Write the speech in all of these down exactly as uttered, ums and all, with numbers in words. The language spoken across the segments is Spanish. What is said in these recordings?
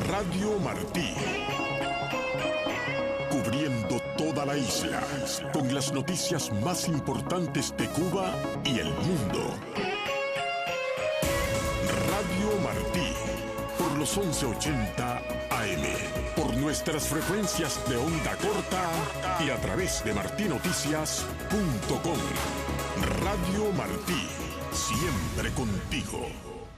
Radio Martí. Cubriendo toda la isla, con las noticias más importantes de Cuba y el mundo. Radio Martí, por los once ochenta A M, por nuestras frecuencias de onda corta y a través de martí noticias punto com. Radio Martí, siempre contigo.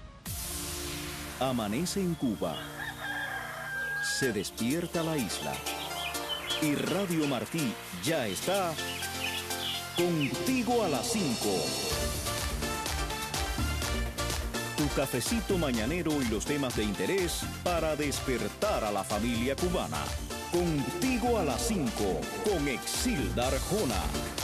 Amanece en Cuba. Se despierta la isla. Y Radio Martí ya está contigo a las cinco. Tu cafecito mañanero y los temas de interés para despertar a la familia cubana. Contigo a las cinco con Exilda Arjona.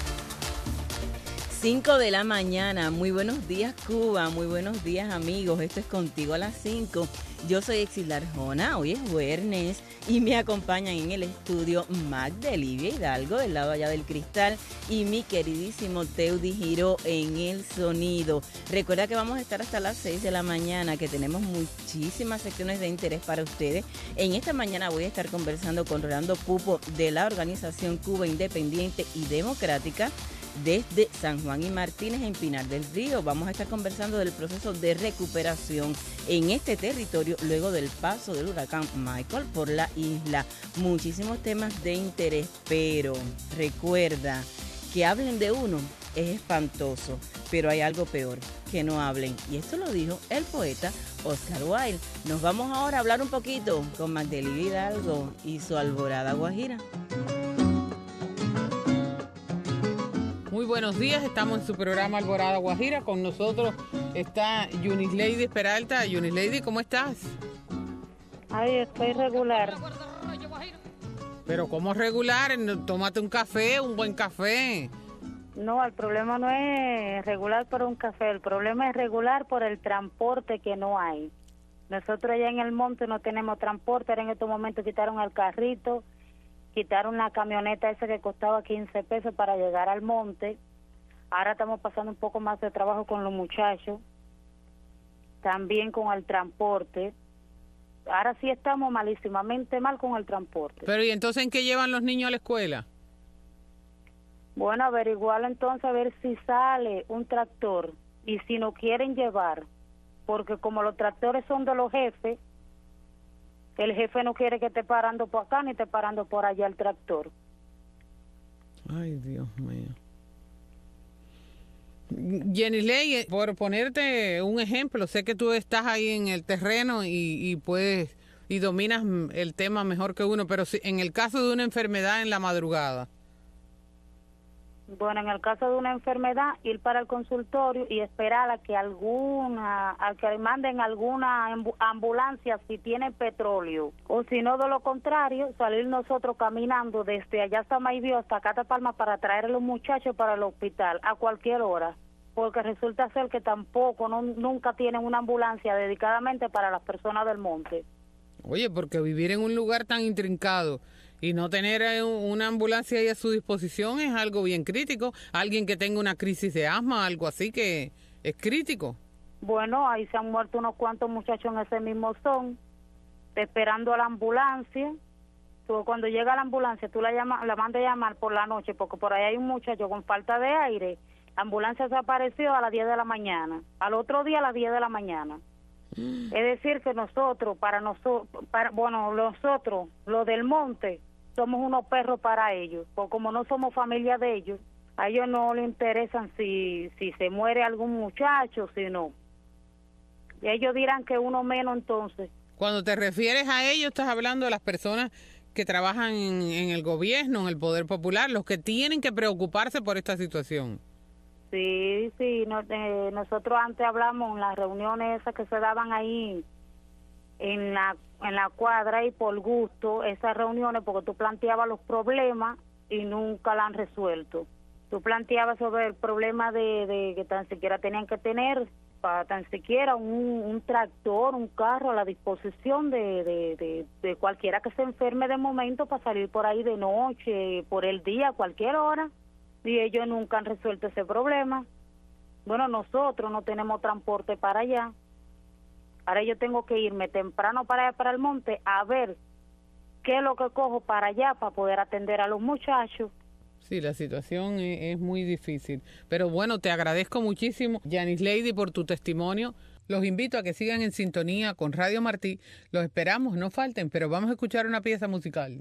cinco de la mañana. Muy buenos días, Cuba. Muy buenos días, amigos. Esto es Contigo a las cinco. Yo soy Exilda Arjona. Hoy es viernes y me acompañan en el estudio Magdelivia Hidalgo del lado allá del cristal y mi queridísimo Teudi Giró en el sonido. Recuerda que vamos a estar hasta las seis de la mañana, que tenemos muchísimas secciones de interés para ustedes. En esta mañana voy a estar conversando con Rolando Pupo de la organización Cuba Independiente y Democrática desde San Juan y Martínez en Pinar del Río. Vamos a estar conversando del proceso de recuperación en este territorio luego del paso del huracán Michael por la isla. Muchísimos temas de interés, pero recuerda que hablen de uno es espantoso, pero hay algo peor, que no hablen. Y esto lo dijo el poeta Oscar Wilde. Nos vamos ahora a hablar un poquito con Magdelivia Hidalgo y su Alborada Guajira. Muy buenos días, estamos en su programa Alborada Guajira. Con nosotros está Yunislady Peralta. Yunislady, ¿cómo estás? Ay, estoy regular. Pero ¿cómo regular? Tómate un café, un buen café. No, el problema no es regular por un café, el problema es regular por el transporte que no hay. Nosotros allá en el monte no tenemos transporte, ahora en estos momentos quitaron el carrito, quitaron la camioneta esa que costaba quince pesos para llegar al monte. Ahora estamos pasando un poco más de trabajo con los muchachos, también con el transporte. Ahora sí estamos malísimamente mal con el transporte. Pero ¿y entonces en qué llevan los niños a la escuela? Bueno, averiguar entonces a ver si sale un tractor y si no quieren llevar, porque como los tractores son de los jefes, el jefe no quiere que esté parando por acá ni esté parando por allá el tractor. Ay, Dios mío. Yunislady, por ponerte un ejemplo, sé que tú estás ahí en el terreno y, y puedes y dominas el tema mejor que uno, pero si, en el caso de una enfermedad en la madrugada. Bueno, en el caso de una enfermedad, ir para el consultorio y esperar a que alguna, a que manden alguna ambulancia si tiene petróleo, o si no, de lo contrario, salir nosotros caminando desde allá hasta Maibío hasta Catapalma para traer a los muchachos para el hospital a cualquier hora, porque resulta ser que tampoco, no, nunca tienen una ambulancia dedicadamente para las personas del monte. Oye, porque vivir en un lugar tan intrincado y no tener una ambulancia ahí a su disposición es algo bien crítico. Alguien que tenga una crisis de asma, algo así que es crítico. Bueno, ahí se han muerto unos cuantos muchachos en ese mismo son, esperando a la ambulancia. Tú, cuando llega la ambulancia, tú la llamas, la mandas a llamar por la noche, porque por ahí hay un muchacho con falta de aire. La ambulancia se apareció a las diez de la mañana, al otro día a las diez de la mañana. Mm. Es decir, que nosotros, para nosotros, para, bueno, nosotros, los del monte, somos unos perros para ellos, porque como no somos familia de ellos, a ellos no les interesan si, si se muere algún muchacho, si no. Y ellos dirán que uno menos entonces. Cuando te refieres a ellos, estás hablando de las personas que trabajan en, en el gobierno, en el poder popular, los que tienen que preocuparse por esta situación. Sí, sí, no, eh, nosotros antes hablamos en las reuniones esas que se daban ahí en la en la cuadra y por gusto, esas reuniones, porque tú planteabas los problemas y nunca la han resuelto. Tú planteabas sobre el problema de, de que tan siquiera tenían que tener, para tan siquiera un, un tractor, un carro a la disposición de, de, de, de cualquiera que se enferme de momento para salir por ahí de noche, por el día, a cualquier hora, y ellos nunca han resuelto ese problema. Bueno, nosotros no tenemos transporte para allá. Ahora yo tengo que irme temprano para allá, para el monte, a ver qué es lo que cojo para allá para poder atender a los muchachos. Sí, la situación es, es muy difícil. Pero bueno, te agradezco muchísimo, Yanis Lady, por tu testimonio. Los invito a que sigan en sintonía con Radio Martí. Los esperamos, no falten, pero vamos a escuchar una pieza musical.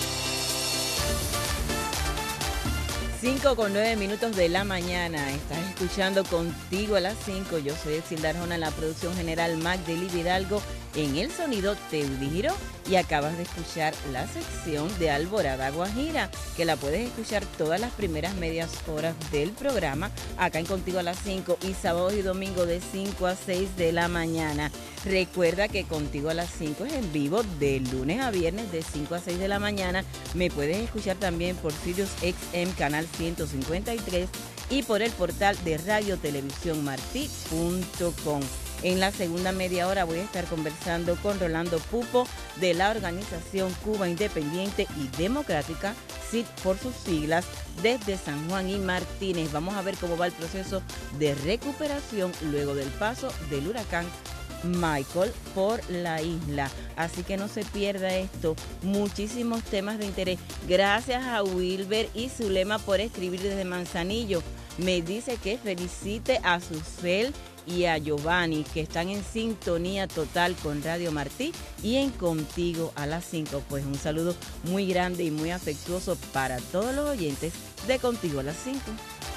cinco con nueve minutos de la mañana. Estás escuchando Contigo a las cinco. Yo soy Exilda Arjona, en la producción general Magdely Vidalgo, en el sonido Teudi Giró, y acabas de escuchar la sección de Alborada Guajira, que la puedes escuchar todas las primeras medias horas del programa acá en Contigo a las cinco y sábados y domingos de cinco a seis de la mañana. Recuerda que Contigo a las cinco es en vivo de lunes a viernes de cinco a seis de la mañana. Me puedes escuchar también por Sirius X M canal ciento cincuenta y tres y por el portal de radio televisión martí punto com. En la segunda media hora voy a estar conversando con Rolando Pupo de la organización Cuba Independiente y Democrática, C I D por sus siglas, desde San Juan y Martínez. Vamos a ver cómo va el proceso de recuperación luego del paso del huracán Michael por la isla. Así que no se pierda esto, muchísimos temas de interés. Gracias a Wilber y Zulema por escribir desde Manzanillo. Me dice que felicite a Susel y a Giovanni, que están en sintonía total con Radio Martí y en Contigo a las cinco. Pues un saludo muy grande y muy afectuoso para todos los oyentes de Contigo a las cinco.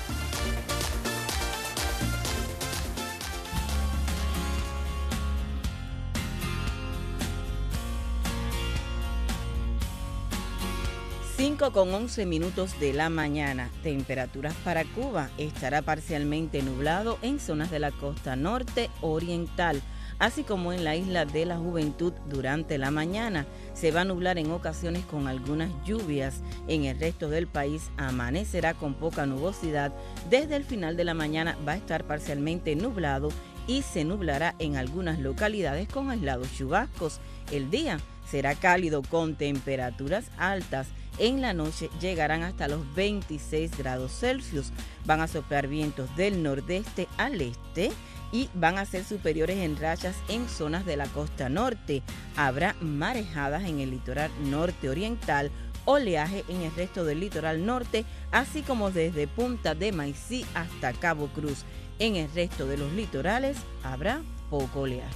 cinco con once minutos de la mañana. Temperaturas para Cuba. Estará parcialmente nublado en zonas de la costa norte oriental, así como en la isla de la Juventud durante la mañana. Se va a nublar en ocasiones con algunas lluvias. En el resto del país amanecerá con poca nubosidad. Desde el final de la mañana va a estar parcialmente nublado y se nublará en algunas localidades con aislados chubascos. El día será cálido con temperaturas altas. En la noche llegarán hasta los veintiséis grados Celsius. Van a soplar vientos del nordeste al este y van a ser superiores en rachas en zonas de la costa norte. Habrá marejadas en el litoral norte oriental, oleaje en el resto del litoral norte, así como desde Punta de Maicí hasta Cabo Cruz. En el resto de los litorales habrá poco oleaje.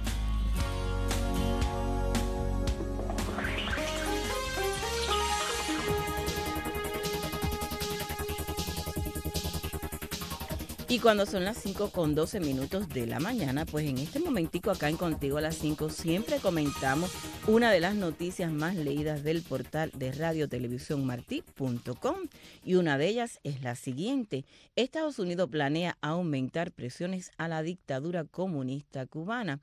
Y cuando son las cinco con doce minutos de la mañana, pues en este momentico acá en Contigo a las cinco siempre comentamos una de las noticias más leídas del portal de radio televisión martí punto com, y una de ellas es la siguiente. Estados Unidos planea aumentar presiones a la dictadura comunista cubana.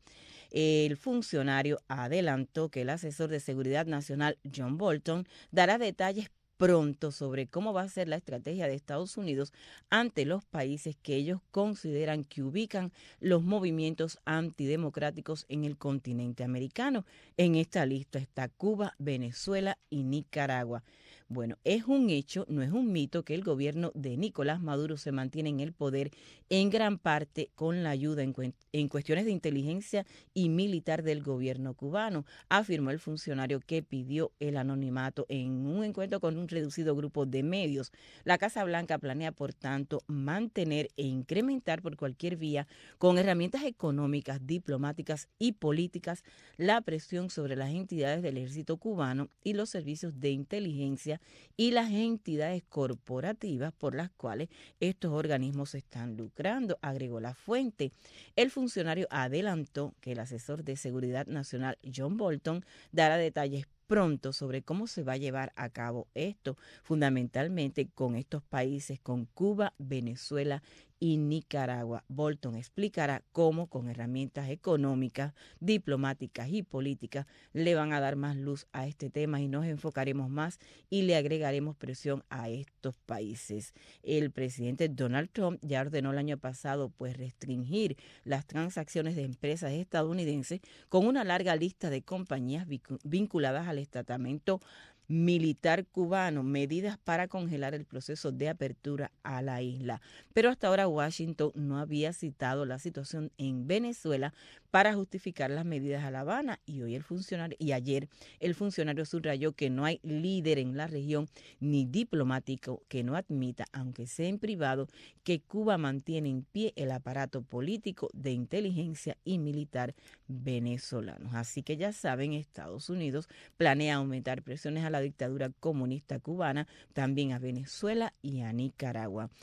El funcionario adelantó que el asesor de seguridad nacional John Bolton dará detalles pronto sobre cómo va a ser la estrategia de Estados Unidos ante los países que ellos consideran que ubican los movimientos antidemocráticos en el continente americano. En esta lista está Cuba, Venezuela y Nicaragua. Bueno, es un hecho, no es un mito, que el gobierno de Nicolás Maduro se mantiene en el poder en gran parte con la ayuda en, cu- en cuestiones de inteligencia y militar del gobierno cubano, afirmó el funcionario que pidió el anonimato en un encuentro con un reducido grupo de medios. La Casa Blanca planea, por tanto, mantener e incrementar por cualquier vía, con herramientas económicas, diplomáticas y políticas, la presión sobre las entidades del ejército cubano y los servicios de inteligencia y las entidades corporativas por las cuales estos organismos se están lucrando, agregó la fuente. El funcionario adelantó que el asesor de seguridad nacional John Bolton dará detalles pronto sobre cómo se va a llevar a cabo esto, fundamentalmente con estos países, con Cuba, Venezuela y Nicaragua. Bolton explicará cómo, con herramientas económicas, diplomáticas y políticas, le van a dar más luz a este tema y nos enfocaremos más y le agregaremos presión a estos países. El presidente Donald Trump ya ordenó el año pasado pues restringir las transacciones de empresas estadounidenses con una larga lista de compañías vinculadas al estamento militar cubano, medidas para congelar el proceso de apertura a la isla. Pero hasta ahora Washington no había citado la situación en Venezuela para justificar las medidas a La Habana, y hoy el funcionario y ayer el funcionario subrayó que no hay líder en la región ni diplomático que no admita, aunque sea en privado, que Cuba mantiene en pie el aparato político, de inteligencia y militar venezolanos. Así que ya saben, Estados Unidos planea aumentar presiones a la dictadura comunista cubana, también a Venezuela y a Nicaragua.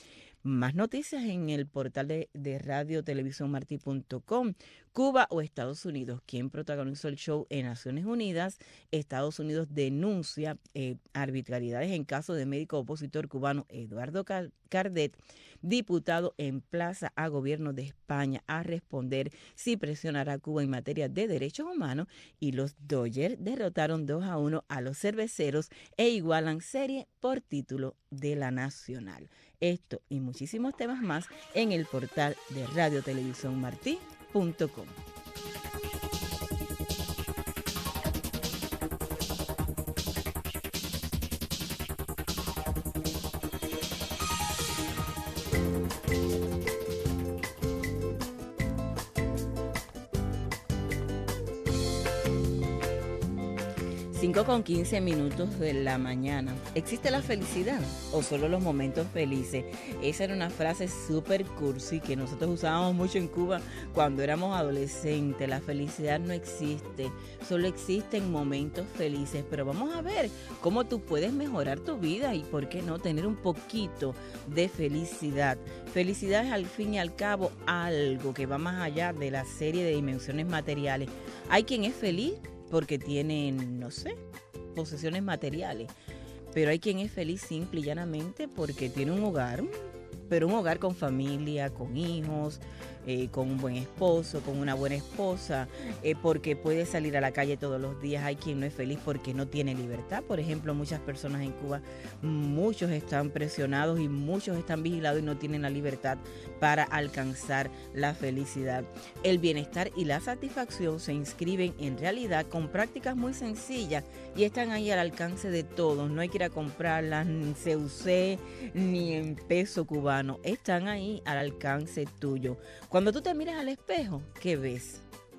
Más noticias en el portal de, de radio televisión martí punto com. Cuba o Estados Unidos. ¿Quién protagonizó el show en Naciones Unidas? Estados Unidos denuncia eh, arbitrariedades en caso de médico opositor cubano Eduardo Cardet. Diputado emplaza a gobierno de España a responder si presionará a Cuba en materia de derechos humanos. Y los Dodgers derrotaron dos a uno a los cerveceros e igualan serie por título de la Nacional. Esto y muchísimos temas más en el portal de radio televisión martí punto com. cinco con quince minutos de la mañana. ¿Existe la felicidad o solo los momentos felices? Esa era una frase súper cursi que nosotros usábamos mucho en Cuba cuando éramos adolescentes. La felicidad no existe, solo existen momentos felices. Pero vamos a ver cómo tú puedes mejorar tu vida y por qué no tener un poquito de felicidad. Felicidad es al fin y al cabo algo que va más allá de la serie de dimensiones materiales. Hay quien es feliz porque tienen, no sé, posesiones materiales. Pero hay quien es feliz simple y llanamente porque tiene un hogar, pero un hogar con familia, con hijos, eh, con un buen esposo, con una buena esposa, eh, porque puede salir a la calle todos los días. Hay quien no es feliz porque no tiene libertad. Por ejemplo, muchas personas en Cuba, muchos están presionados y muchos están vigilados y no tienen la libertad para alcanzar la felicidad. El bienestar y la satisfacción se inscriben en realidad con prácticas muy sencillas y están ahí al alcance de todos. No hay que ir a comprarlas en C U C ni en peso cubano. Están ahí al alcance tuyo. Cuando tú te miras al espejo, ¿qué ves?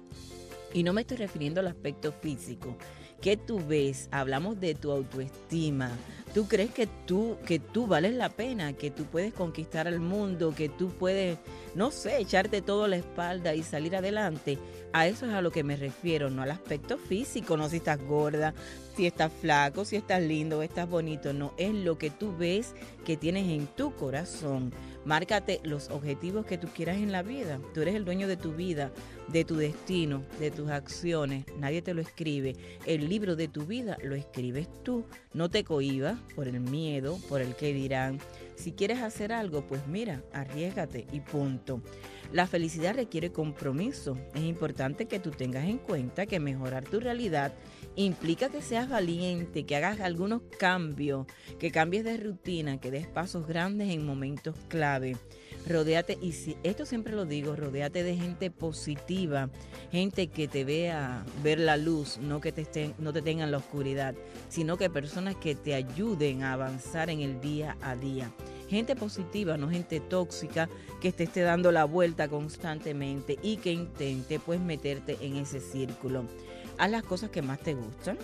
Y no me estoy refiriendo al aspecto físico. ¿Qué tú ves? Hablamos de tu autoestima. ¿Tú crees que tú, que tú vales la pena? ¿Que tú puedes conquistar al mundo? ¿Que tú puedes, no sé, echarte todo a la espalda y salir adelante? A eso es a lo que me refiero, no al aspecto físico, no si estás gorda, si estás flaco, si estás lindo, estás bonito. No, es lo que tú ves que tienes en tu corazón. Márcate los objetivos que tú quieras en la vida. Tú eres el dueño de tu vida, de tu destino, de tus acciones. Nadie te lo escribe. El libro de tu vida lo escribes tú. No te cohibas por el miedo, por el qué dirán. Si quieres hacer algo, pues mira, arriésgate y punto. La felicidad requiere compromiso. Es importante que tú tengas en cuenta que mejorar tu realidad implica que seas valiente, que hagas algunos cambios, que cambies de rutina, que des pasos grandes en momentos clave. Rodéate, y si, esto siempre lo digo, rodéate de gente positiva, gente que te vea ver la luz, no que te estén, no te tengan la oscuridad, sino que personas que te ayuden a avanzar en el día a día. Gente positiva, no gente tóxica que te esté dando la vuelta constantemente y que intente pues meterte en ese círculo. Haz las cosas que más te gustan.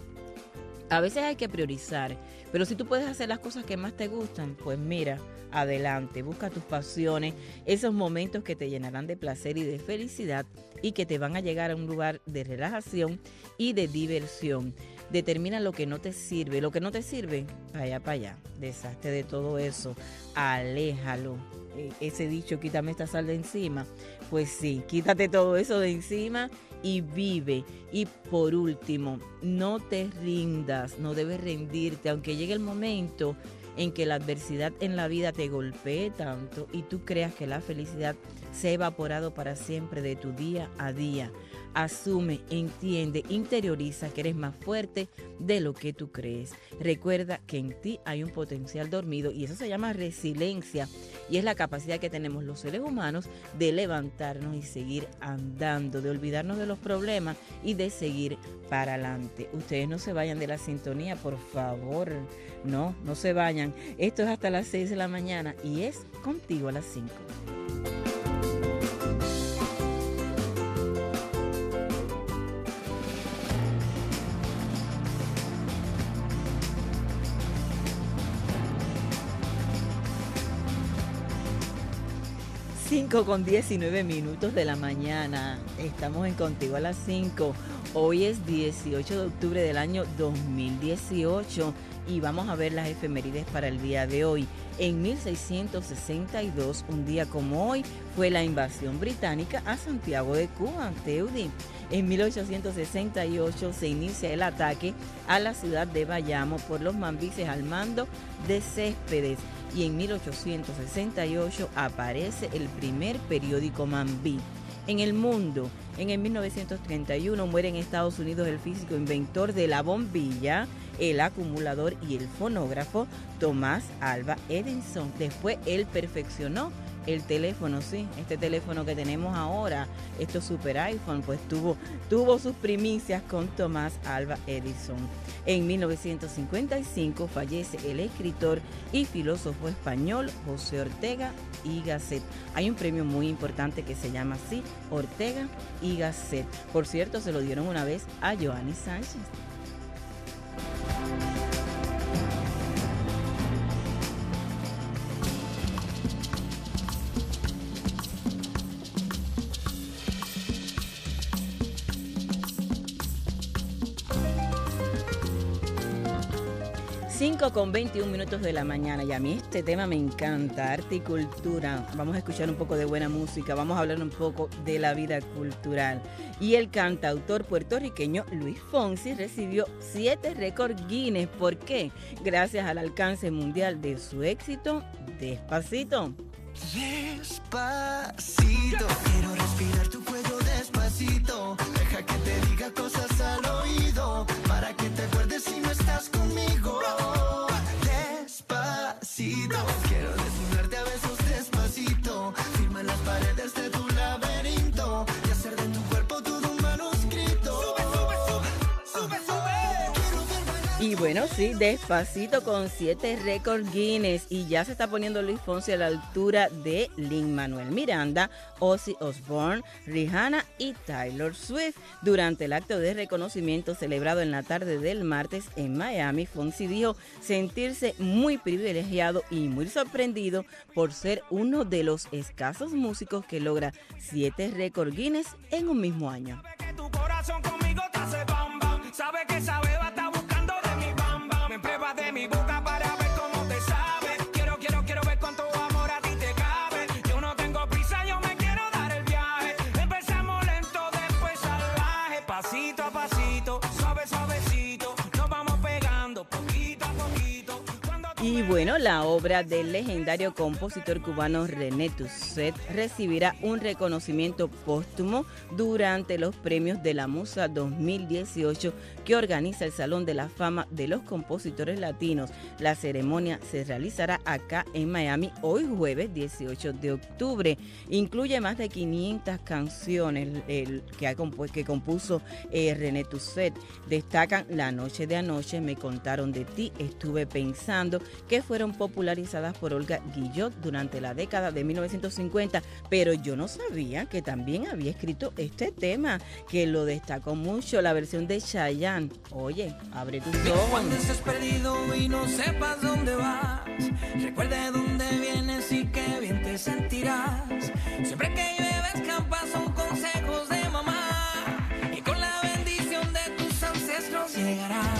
A veces hay que priorizar, pero si tú puedes hacer las cosas que más te gustan, pues mira, adelante, busca tus pasiones, esos momentos que te llenarán de placer y de felicidad y que te van a llegar a un lugar de relajación y de diversión. Determina lo que no te sirve, lo que no te sirve, para allá, para allá, deshazte de todo eso, aléjalo. Eh, ese dicho, quítame esta sal de encima, pues sí, quítate todo eso de encima y vive. Y por último, no te rindas, no debes rendirte, aunque llegue el momento en que la adversidad en la vida te golpee tanto y tú creas que la felicidad se ha evaporado para siempre de tu día a día. Asume, entiende, interioriza que eres más fuerte de lo que tú crees. Recuerda que en ti hay un potencial dormido y eso se llama resiliencia y es la capacidad que tenemos los seres humanos de levantarnos y seguir andando, de olvidarnos de los problemas y de seguir para adelante. Ustedes no se vayan de la sintonía, por favor. No, no se vayan. Esto es hasta las seis de la mañana y es Contigo a las cinco. cinco con diecinueve minutos de la mañana. Estamos en Contigo a las cinco. Hoy es dieciocho de octubre del año dos mil dieciocho y vamos a ver las efemérides para el día de hoy. En mil seiscientos sesenta y dos, un día como hoy, fue la invasión británica a Santiago de Cuba, Teudi. En mil ochocientos sesenta y ocho se inicia el ataque a la ciudad de Bayamo por los mambises al mando de Céspedes. Y en mil ochocientos sesenta y ocho aparece el primer periódico Mambí. En el mundo, en el mil novecientos treinta y uno muere en Estados Unidos el físico inventor de la bombilla, el acumulador y el fonógrafo Thomas Alva Edison. Después él perfeccionó el teléfono, sí, este teléfono que tenemos ahora, estos super iPhone, pues tuvo, tuvo sus primicias con Thomas Alva Edison. En mil novecientos cincuenta y cinco fallece el escritor y filósofo español José Ortega y Gasset. Hay un premio muy importante que se llama así, Ortega y Gasset. Por cierto, se lo dieron una vez a Joanny Sánchez. cinco con veintiún minutos de la mañana y a mí este tema me encanta, arte y cultura. Vamos a escuchar un poco de buena música, vamos a hablar un poco de la vida cultural. Y el cantautor puertorriqueño Luis Fonsi recibió siete récords Guinness. ¿Por qué? Gracias al alcance mundial de su éxito, Despacito. Despacito, quiero respirar tu cuello despacito. Deja que te diga cosas al oído, para que te acuerdes si no estás conmigo. Despacito, quiero desnudarte a besos despacito. Firma en las paredes de tu laberinto y hacer de tu cuerpo todo un manuscrito. Sube, sube, sube, sube, sube. Quiero ver bailar. Y bueno, sí, Despacito con siete récords Guinness y ya se está poniendo Luis Fonsi a la altura de Lin-Manuel Miranda, Ozzy Osbourne, Rihanna y Taylor Swift. Durante el acto de reconocimiento celebrado en la tarde del martes en Miami, Fonsi dijo sentirse muy privilegiado y muy sorprendido por ser uno de los escasos músicos que logra siete récords Guinness en un mismo año. Sabe que tu corazón conmigo te hace bam bam. Sabe que esa beba está buscando de mi bam bam. Me pruebas de mi boca para ver cómo te sabe. Quiero, quiero, quiero ver cuánto amor a ti te cabe. Yo no tengo prisa, yo me quiero dar el viaje. Empezamos lento, después salvaje. Pasito a pasito, suave, suavecito. Nos vamos pegando poquito a poquito. Cuando tú Y me bueno, la obra del legendario compositor cubano René Tusset recibirá un reconocimiento póstumo durante los premios de la Musa dos mil dieciocho que organiza el Salón de la Fama de los Compositores Latinos. La ceremonia se realizará acá en Miami hoy jueves dieciocho de octubre. Incluye más de quinientas canciones el, que, ha compu que compuso eh, René Tusset. Destacan La Noche de Anoche, Me Contaron de Ti, Estuve Pensando, que fueron popularizadas por Olga Guillot durante la década de mil novecientos cincuenta, pero yo no sabía que también había escrito este tema, que lo destacó mucho la versión de Chayanne. Oye, abre tus ojos. Cuando estés perdido y no sepas dónde vas, recuerda de dónde vienes y qué bien te sentirás. Siempre que llueve escampa son consejos de mamá, y con la bendición de tus ancestros llegarás.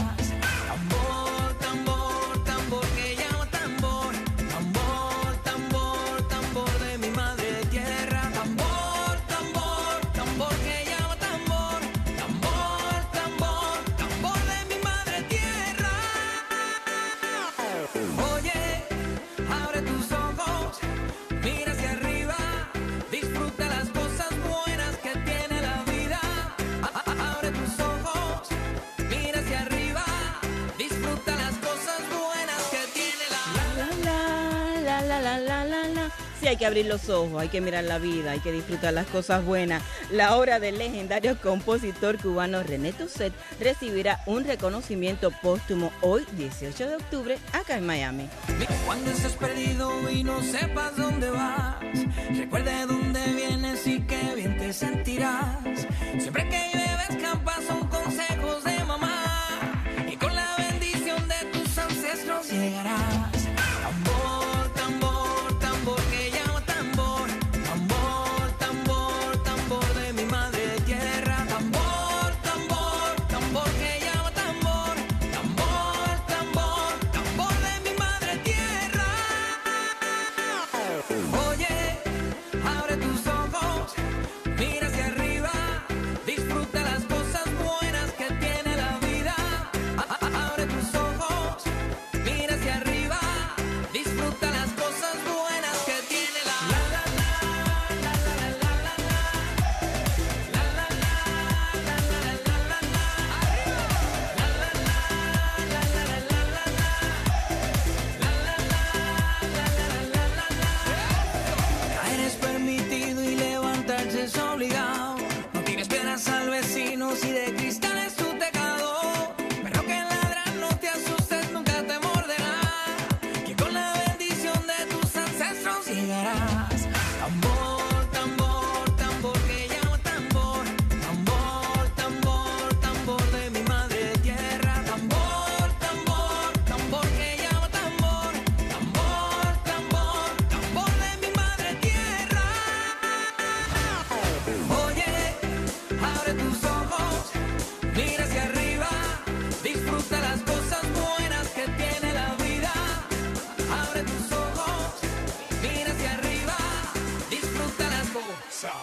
Tambor, tambor, tambor que llama tambor. Tambor, tambor, tambor de mi madre tierra. Tambor, tambor, tambor que llama tambor. Tambor, tambor, tambor de mi madre tierra. Oye, abre tus ojos, mira hacia arriba, disfruta las cosas buenas que tiene la vida. A- a- Abre tus ojos, mira hacia arriba, disfruta las cosas buenas que tiene la La, la, la, la, la, la, la. Sí, hay que abrir los ojos, hay que mirar la vida, hay que disfrutar las cosas buenas. La obra del legendario compositor cubano René Tusset recibirá un reconocimiento póstumo hoy, dieciocho de octubre, acá en Miami. Cuando estés perdido y no sepas dónde vas, recuerda de dónde vienes y qué bien te sentirás. Siempre que llueve escampa son consejos de mamá, y con la bendición de tus ancestros llegarás. Tambor, tambor, tambor que llama tambor. Tambor, tus ojos, mira hacia arriba, disfruta las cosas buenas que tiene la vida. Abre tus ojos, mira hacia arriba, disfruta las cosas.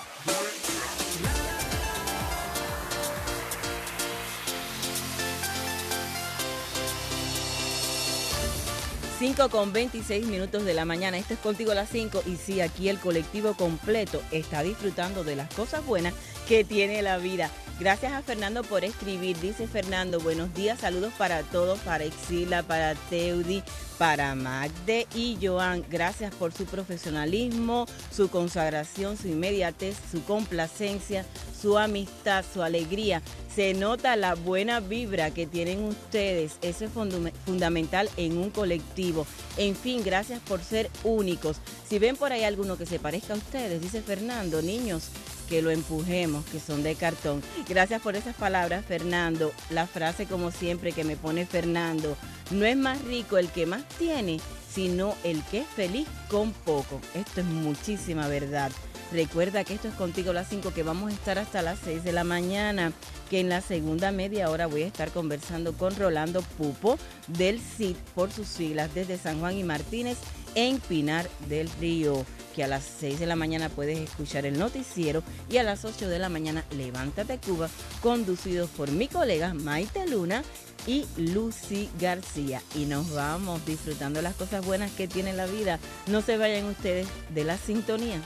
cinco con veintiséis minutos de la mañana. Esto es Contigo a las cinco. Y sí, aquí el colectivo completo está disfrutando de las cosas buenas que tiene la vida. Gracias a Fernando por escribir. Dice Fernando, buenos días, saludos para todos, para Exila, para Teudi, para Magde y Joan. Gracias por su profesionalismo, su consagración, su inmediatez, su complacencia, su amistad, su alegría. Se nota la buena vibra que tienen ustedes. Eso es fundum- fundamental en un colectivo. En fin, gracias por ser únicos. Si ven por ahí alguno que se parezca a ustedes, dice Fernando, niños, que lo empujemos, que son de cartón. Gracias por esas palabras, Fernando. La frase, como siempre, que me pone Fernando: no es más rico el que más tiene, sino el que es feliz con poco. Esto es muchísima verdad. Recuerda que esto es Contigo a las cinco, que vamos a estar hasta las seis de la mañana, que en la segunda media hora voy a estar conversando con Rolando Pupo del C I D, por sus siglas, desde San Juan y Martínez en Pinar del Río. Que a las seis de la mañana puedes escuchar el noticiero y a las ocho de la mañana Levántate Cuba, conducidos por mi colega Maite Luna y Lucy García. Y nos vamos disfrutando las cosas buenas que tiene la vida. No se vayan ustedes de la sintonía.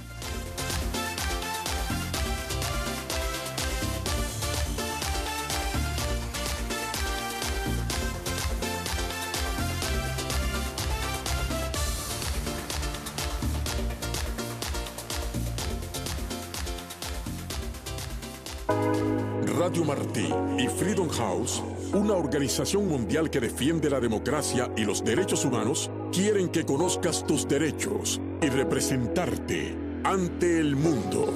Radio Martí y Freedom House, una organización mundial que defiende la democracia y los derechos humanos, quieren que conozcas tus derechos y representarte ante el mundo.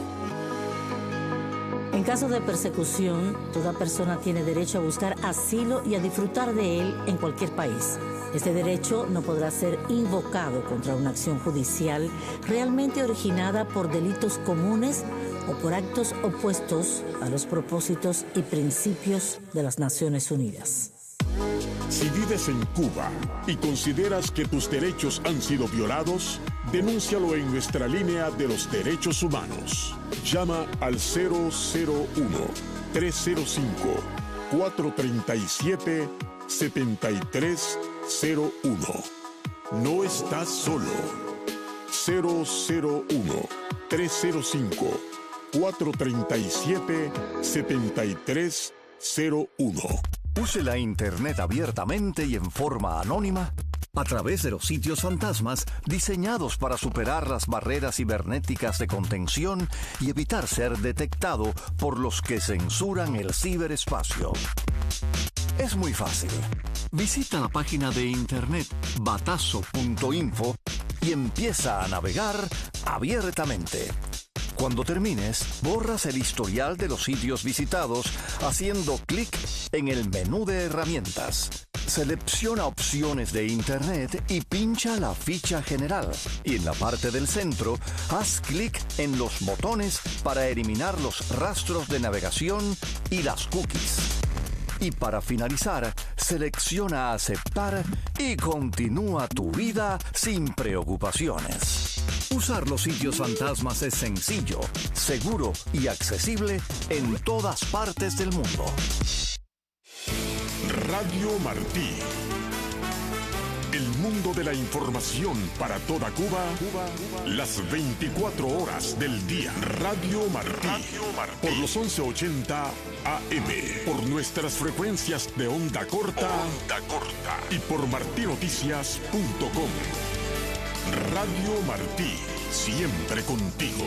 En caso de persecución, toda persona tiene derecho a buscar asilo y a disfrutar de él en cualquier país. Este derecho no podrá ser invocado contra una acción judicial realmente originada por delitos comunes o por actos opuestos a los propósitos y principios de las Naciones Unidas. Si vives en Cuba y consideras que tus derechos han sido violados, denúncialo en nuestra línea de los derechos humanos. Llama al cero cero uno, tres cero cinco, cuatro tres siete, siete tres cero uno. No estás solo. cero cero uno, tres cero cinco, cuatro tres siete, siete tres cero uno. Use la Internet abiertamente y en forma anónima a través de los sitios fantasmas diseñados para superar las barreras cibernéticas de contención y evitar ser detectado por los que censuran el ciberespacio. Es muy fácil. Visita la página de internet batazo punto info y empieza a navegar abiertamente. Cuando termines, borras el historial de los sitios visitados haciendo clic en el menú de herramientas. Selecciona opciones de Internet y pincha la ficha general. Y en la parte del centro, haz clic en los botones para eliminar los rastros de navegación y las cookies. Y para finalizar, selecciona aceptar y continúa tu vida sin preocupaciones. Usar los sitios fantasmas es sencillo, seguro y accesible en todas partes del mundo. Radio Martí. El mundo de la información para toda Cuba, las veinticuatro horas del día. Radio Martí. Por los once ochenta A M. Por nuestras frecuencias de onda corta. Onda corta. Y por martí noticias punto com. Radio Martí. Siempre contigo.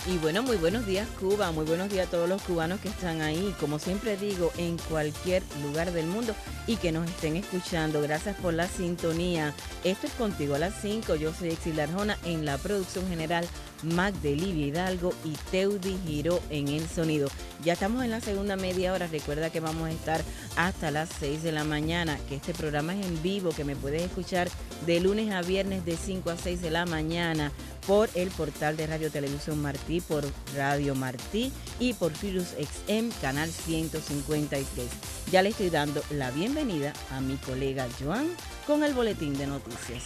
Y bueno, muy buenos días Cuba, muy buenos días a todos los cubanos que están ahí, como siempre digo, en cualquier lugar del mundo y que nos estén escuchando. Gracias por la sintonía. Esto es Contigo a las cinco, yo soy Exilda Arjona en la producción general, Magdelivia Hidalgo y Teudi Giró en el sonido. Ya estamos en la segunda media hora, recuerda que vamos a estar hasta las seis de la mañana, que este programa es en vivo, que me puedes escuchar de lunes a viernes de cinco a seis de la mañana por el portal de Radio Televisión Martí, por Radio Martí y por Sirius X M, canal ciento cincuenta y tres. Ya le estoy dando la bienvenida a mi colega Joan con el boletín de noticias.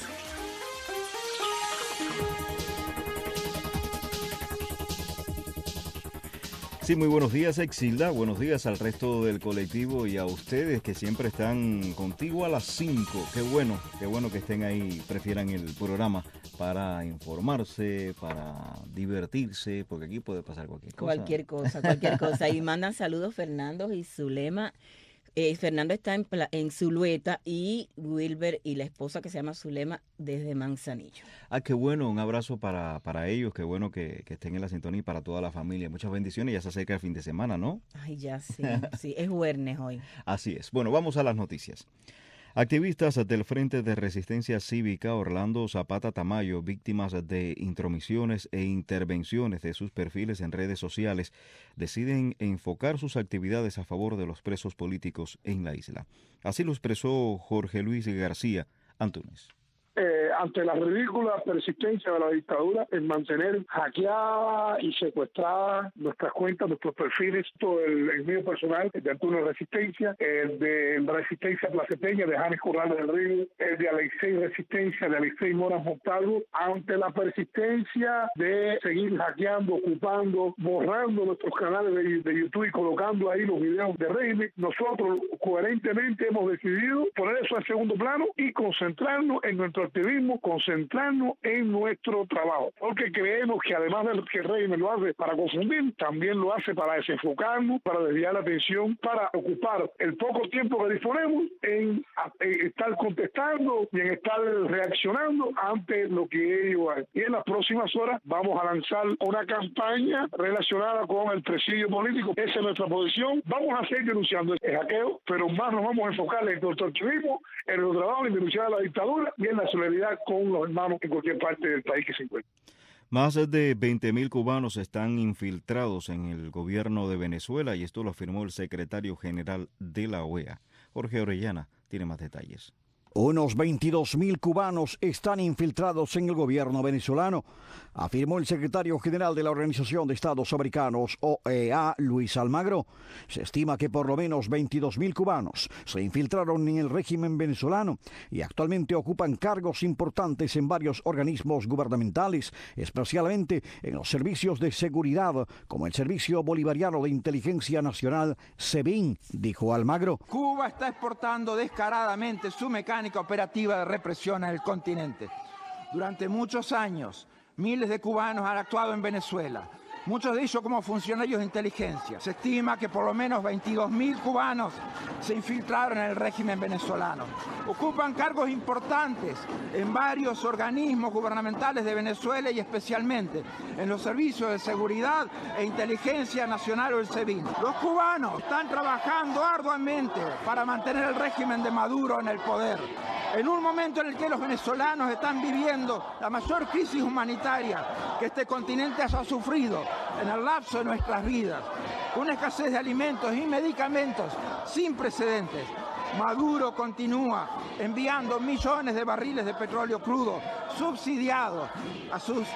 Sí, muy buenos días, Exilda. Buenos días al resto del colectivo y a ustedes que siempre están contigo a las cinco. Qué bueno, qué bueno que estén ahí, prefieran el programa para informarse, para divertirse, porque aquí puede pasar cualquier cosa. Cualquier cosa, cualquier cosa. Y mandan saludos Fernando y Zulema. Eh, Fernando está en, en Zulueta y Wilber y la esposa que se llama Zulema desde Manzanillo. Ah, qué bueno, un abrazo para, para ellos, qué bueno que, que estén en la sintonía y para toda la familia. Muchas bendiciones, ya se acerca el fin de semana, ¿no? Ay, ya sí, sí, es viernes hoy. Así es. Bueno, vamos a las noticias. Activistas del Frente de Resistencia Cívica Orlando Zapata Tamayo, víctimas de intromisiones e intervenciones de sus perfiles en redes sociales, deciden enfocar sus actividades a favor de los presos políticos en la isla. Así lo expresó Jorge Luis García Antunes. Eh, ante la ridícula persistencia de la dictadura en mantener hackeadas y secuestradas nuestras cuentas, nuestros perfiles, todo el, el mío personal, el de Antonio Resistencia, el de Resistencia Placeteña, de Janes Corrales del Río, el de Alexei Resistencia, de Alexei Mora Montalvo, ante la persistencia de seguir hackeando, ocupando, borrando nuestros canales de, de YouTube y colocando ahí los videos de régimen, nosotros coherentemente hemos decidido poner eso en segundo plano y concentrarnos en nuestro activismo, concentrarnos en nuestro trabajo, porque creemos que además de que el régimen lo hace para confundir, también lo hace para desenfocarnos, para desviar la atención, para ocupar el poco tiempo que disponemos en, en estar contestando y en estar reaccionando ante lo que ellos hacen. Y en las próximas horas vamos a lanzar una campaña relacionada con el presidio político. Esa es nuestra posición. Vamos a seguir denunciando el hackeo, pero más nos vamos a enfocar en nuestro activismo, en nuestro trabajo, en denunciar a la dictadura y en la solidaridad con los hermanos en cualquier parte del país que se encuentre. Más de veinte mil cubanos están infiltrados en el gobierno de Venezuela y esto lo afirmó el secretario general de la O E A. Jorge Orellana tiene más detalles. Unos veintidós mil cubanos están infiltrados en el gobierno venezolano, afirmó el secretario general de la Organización de Estados Americanos, O E A, Luis Almagro. Se estima que por lo menos veintidós mil cubanos se infiltraron en el régimen venezolano y actualmente ocupan cargos importantes en varios organismos gubernamentales, especialmente en los servicios de seguridad, como el Servicio Bolivariano de Inteligencia Nacional, SEBIN, dijo Almagro. Cuba está exportando descaradamente su mecánica operativa de represión en el continente. Durante muchos años, miles de cubanos han actuado en Venezuela, muchos de ellos como funcionarios de inteligencia. Se estima que por lo menos veintidós mil cubanos se infiltraron en el régimen venezolano. Ocupan cargos importantes en varios organismos gubernamentales de Venezuela y especialmente en los servicios de seguridad e inteligencia nacional o el SEBIN. Los cubanos están trabajando arduamente para mantener el régimen de Maduro en el poder. En un momento en el que los venezolanos están viviendo la mayor crisis humanitaria que este continente haya sufrido en el lapso de nuestras vidas, con una escasez de alimentos y medicamentos sin precedentes, Maduro continúa enviando millones de barriles de petróleo crudo subsidiados a sus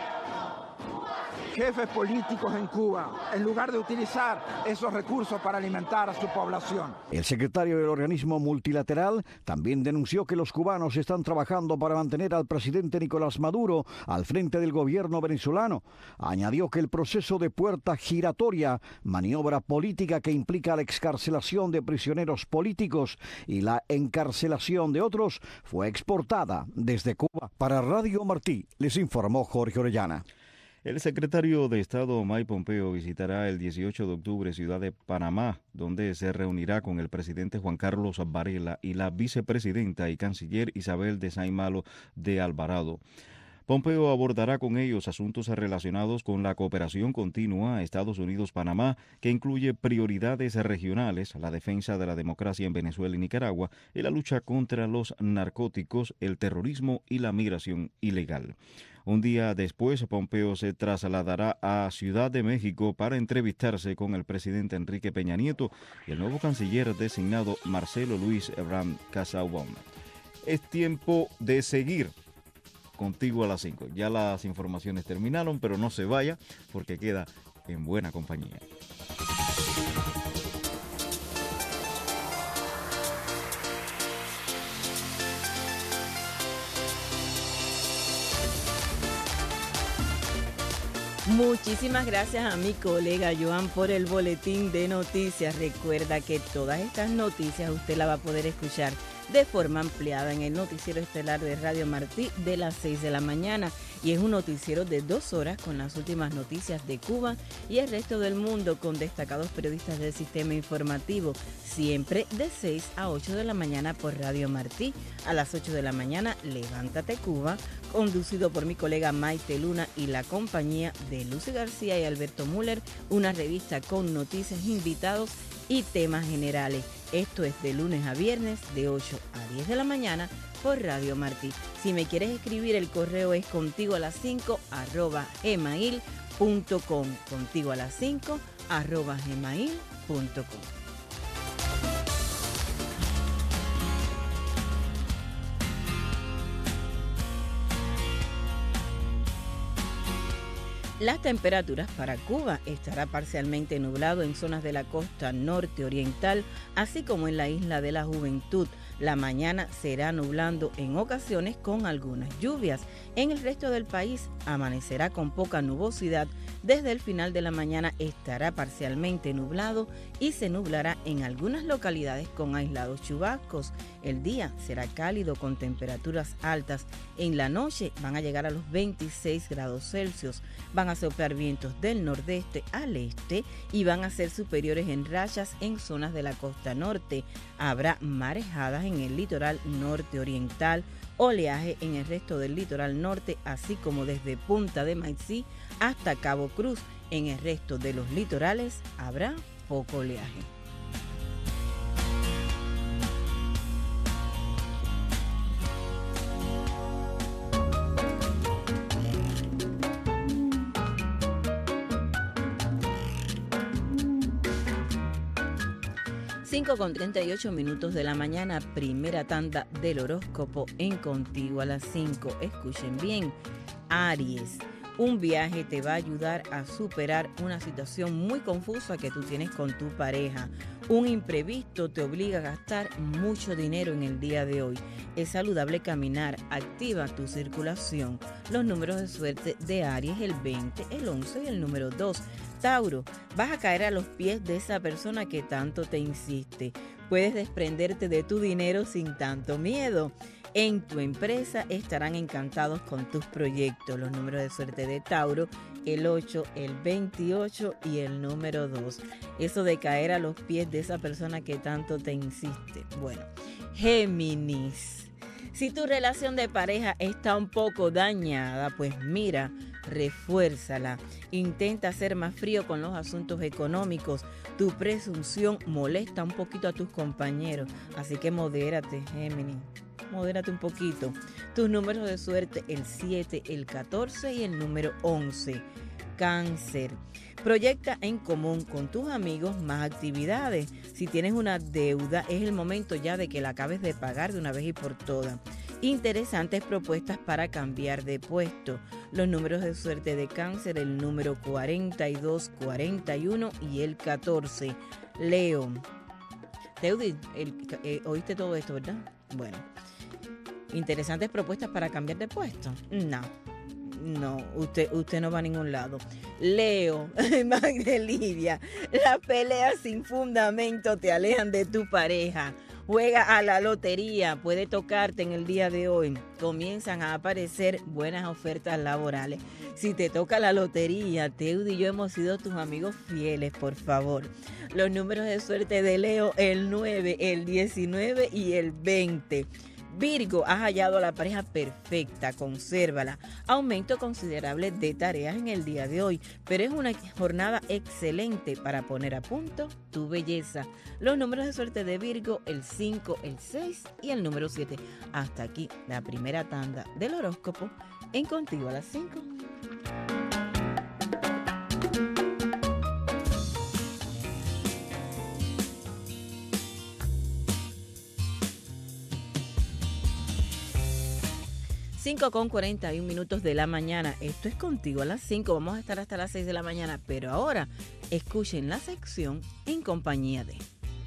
jefes políticos en Cuba, en lugar de utilizar esos recursos para alimentar a su población. El secretario del organismo multilateral también denunció que los cubanos están trabajando para mantener al presidente Nicolás Maduro al frente del gobierno venezolano. Añadió que el proceso de puerta giratoria, maniobra política que implica la excarcelación de prisioneros políticos y la encarcelación de otros, fue exportada desde Cuba. Para Radio Martí, les informó Jorge Orellana. El secretario de Estado Mike Pompeo visitará el dieciocho de octubre Ciudad de Panamá, donde se reunirá con el presidente Juan Carlos Varela y la vicepresidenta y canciller Isabel de Saint-Malo de Alvarado. Pompeo abordará con ellos asuntos relacionados con la cooperación continua Estados Unidos-Panamá, que incluye prioridades regionales, la defensa de la democracia en Venezuela y Nicaragua y la lucha contra los narcóticos, el terrorismo y la migración ilegal. Un día después, Pompeo se trasladará a Ciudad de México para entrevistarse con el presidente Enrique Peña Nieto y el nuevo canciller designado Marcelo Luis Ebrard Casaubon. Es tiempo de seguir contigo a las cinco. Ya las informaciones terminaron, pero no se vaya porque queda en buena compañía. Muchísimas gracias a mi colega Joan por el boletín de noticias. Recuerda que todas estas noticias usted las va a poder escuchar de forma ampliada en el noticiero estelar de Radio Martí de las seis de la mañana. Y es un noticiero de dos horas con las últimas noticias de Cuba y el resto del mundo con destacados periodistas del sistema informativo, siempre de seis a ocho de la mañana por Radio Martí. A las ocho de la mañana, Levántate Cuba, conducido por mi colega Maite Luna y la compañía de Lucy García y Alberto Müller, una revista con noticias, invitados y temas generales. Esto es de lunes a viernes de ocho a diez de la mañana por Radio Martí. Si me quieres escribir, el correo es contigo a las cinco arroba gmail punto com. Contigo a las cinco arroba gmail punto com. Las temperaturas para Cuba estará parcialmente nublado en zonas de la costa norte oriental, así como en la isla de la Juventud. La mañana será nublando en ocasiones con algunas lluvias. En el resto del país amanecerá con poca nubosidad. Desde el final de la mañana estará parcialmente nublado y se nublará en algunas localidades con aislados chubascos. El día será cálido con temperaturas altas. En la noche van a llegar a los veintiséis grados Celsius. Van a soplar vientos del nordeste al este y van a ser superiores en rachas en zonas de la costa norte. Habrá marejadas en el litoral norte oriental, oleaje en el resto del litoral norte, así como desde Punta de Maicí hasta Cabo Cruz. En el resto de los litorales habrá poco oleaje. cinco con treinta y ocho minutos de la mañana, primera tanda del horóscopo en Contigo a las cinco. Escuchen bien, Aries, un viaje te va a ayudar a superar una situación muy confusa que tú tienes con tu pareja. Un imprevisto te obliga a gastar mucho dinero en el día de hoy. Es saludable caminar, activa tu circulación. Los números de suerte de Aries, el veinte, el once y el número dos. Tauro, vas a caer a los pies de esa persona que tanto te insiste. Puedes desprenderte de tu dinero sin tanto miedo. En tu empresa estarán encantados con tus proyectos. Los números de suerte de Tauro, el ocho, el veintiocho y el número dos. Eso de caer a los pies de esa persona que tanto te insiste. Bueno, Géminis. Si tu relación de pareja está un poco dañada, pues mira, refuérzala. Intenta ser más frío con los asuntos económicos. Tu presunción molesta un poquito a tus compañeros, así que modérate, Géminis. Modérate un poquito. Tus números de suerte, el siete, el catorce y el número once. Cáncer. Proyecta en común con tus amigos más actividades. Si tienes una deuda, es el momento ya de que la acabes de pagar de una vez y por todas. Interesantes propuestas para cambiar de puesto. Los números de suerte de Cáncer, el número cuarenta y dos, cuarenta y uno y el catorce. Leo. Teudi, el, eh, ¿oíste todo esto, verdad? Bueno. ¿Interesantes propuestas para cambiar de puesto? No. No, usted, usted no va a ningún lado. Leo, Magde Lidia, las peleas sin fundamento te alejan de tu pareja. Juega a la lotería, puede tocarte en el día de hoy. Comienzan a aparecer buenas ofertas laborales. Si te toca la lotería, Teudi y yo hemos sido tus amigos fieles, por favor. Los números de suerte de Leo, el nueve, el diecinueve y el veinte. Virgo, has hallado a la pareja perfecta, consérvala. Aumento considerable de tareas en el día de hoy, pero es una jornada excelente para poner a punto tu belleza. Los números de suerte de Virgo, el cinco, el seis y el número siete. Hasta aquí la primera tanda del horóscopo en Contigo a las cinco. cinco con cuarenta y un minutos de la mañana. Esto es Contigo a las cinco. Vamos a estar hasta las seis de la mañana, pero ahora escuchen la sección En Compañía de.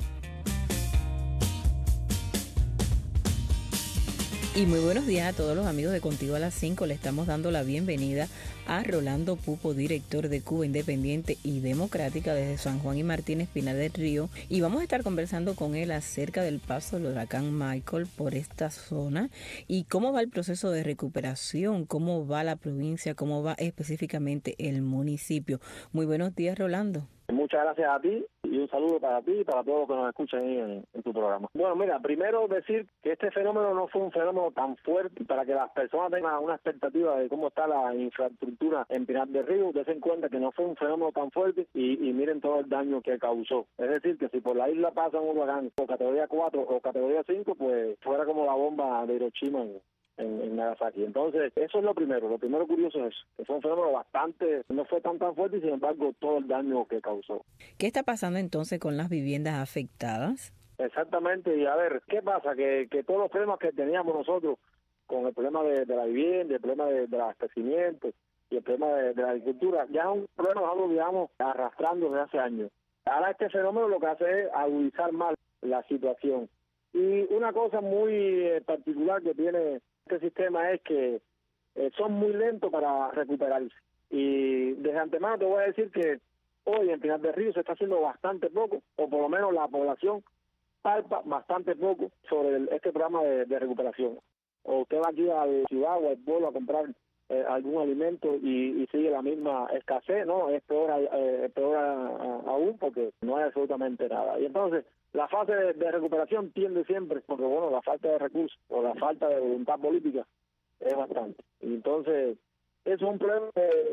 Y muy buenos días a todos los amigos de Contigo a las cinco. Le estamos dando la bienvenida a Rolando Pupo, director de Cuba Independiente y Democrática desde San Juan y Martínez, Pinar del Río. Y vamos a estar conversando con él acerca del paso del huracán Michael por esta zona y cómo va el proceso de recuperación, cómo va la provincia, cómo va específicamente el municipio. Muy buenos días, Rolando. Muchas gracias a ti y un saludo para ti y para todos los que nos escuchan ahí en, en tu programa. Bueno, mira, primero decir que este fenómeno no fue un fenómeno tan fuerte para que las personas tengan una expectativa de cómo está la infraestructura en Pinar del Río. Desen cuenta que no fue un fenómeno tan fuerte y, y miren todo el daño que causó. Es decir, que si por la isla pasa un huracán por categoría cuatro o categoría cinco, pues fuera como la bomba de Hiroshima en, En, en Nagasaki. Entonces, eso es lo primero. Lo primero curioso es eso, que fue un fenómeno bastante, no fue tan tan fuerte y sin embargo todo el daño que causó. ¿Qué está pasando entonces con las viviendas afectadas? Exactamente, y a ver, ¿qué pasa? Que, que todos los problemas que teníamos nosotros con el problema de, de la vivienda, el problema de, del abastecimiento y el problema de, de la agricultura, ya es un problema que nosotros digamos arrastrando desde hace años. Ahora este fenómeno lo que hace es agudizar más la situación. Y una cosa muy eh, particular que tiene este sistema es que eh, son muy lentos para recuperarse. Y desde antemano te voy a decir que hoy en Pinar del Río se está haciendo bastante poco, o por lo menos la población palpa bastante poco sobre el, este programa de, de recuperación. O usted va aquí a la ciudad o al pueblo a comprar eh, algún alimento y, y sigue la misma escasez, ¿no? Es peor, eh, es peor a, a, aún porque no hay absolutamente nada. Y entonces la fase de, de recuperación tiende siempre, porque bueno, la falta de recursos o la falta de voluntad política es bastante. Y entonces, eso es un problema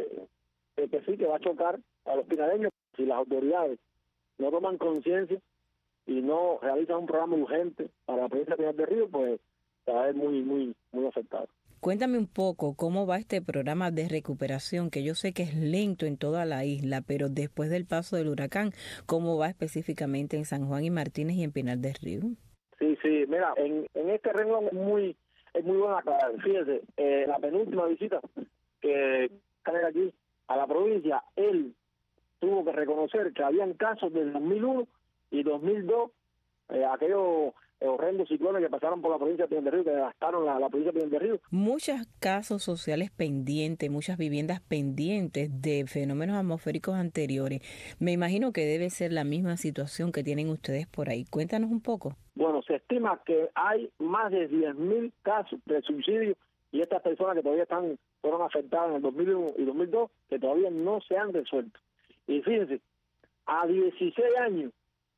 que, que sí, que va a chocar a los pinareños si las autoridades no toman conciencia y no realizan un programa urgente para la provincia de Pinar del Río, pues se va a ver muy, muy, muy afectado. Cuéntame un poco cómo va este programa de recuperación, que yo sé que es lento en toda la isla, pero después del paso del huracán, ¿cómo va específicamente en San Juan y Martínez y en Pinar del Río? Sí, sí, mira, en, en este renglón es muy, es muy buena aclarar. Fíjese, eh, la penúltima visita que trae aquí a la provincia, él tuvo que reconocer que habían casos del dos mil uno y dos mil dos, eh, aquellos horrendos ciclones que pasaron por la provincia de Pinar del Río, que devastaron la, la provincia de Pinar del Río. Muchos casos sociales pendientes, muchas viviendas pendientes de fenómenos atmosféricos anteriores. Me imagino que debe ser la misma situación que tienen ustedes por ahí. Cuéntanos un poco. Bueno, se estima que hay más de diez mil casos de suicidio y estas personas que todavía están fueron afectadas en el dos mil uno y dos mil dos, que todavía no se han resuelto. Y fíjense, a dieciséis años,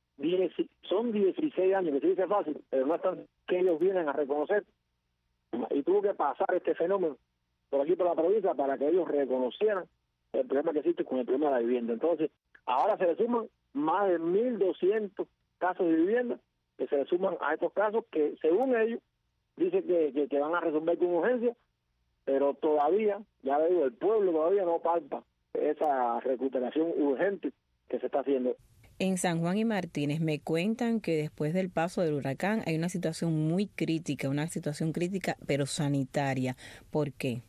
son dieciséis años, que se dice fácil, pero no es tan que ellos vienen a reconocer. Y tuvo que pasar este fenómeno por aquí, por la provincia, para que ellos reconocieran el problema que existe con el problema de la vivienda. Entonces, ahora se le suman más de mil doscientos casos de vivienda que se le suman a estos casos que, según ellos, dicen que, que, que van a resolver con urgencia, pero todavía, ya le digo, el pueblo todavía no palpa esa recuperación urgente que se está haciendo. En San Juan y Martínez me cuentan que después del paso del huracán hay una situación muy crítica, una situación crítica pero sanitaria. ¿Por qué?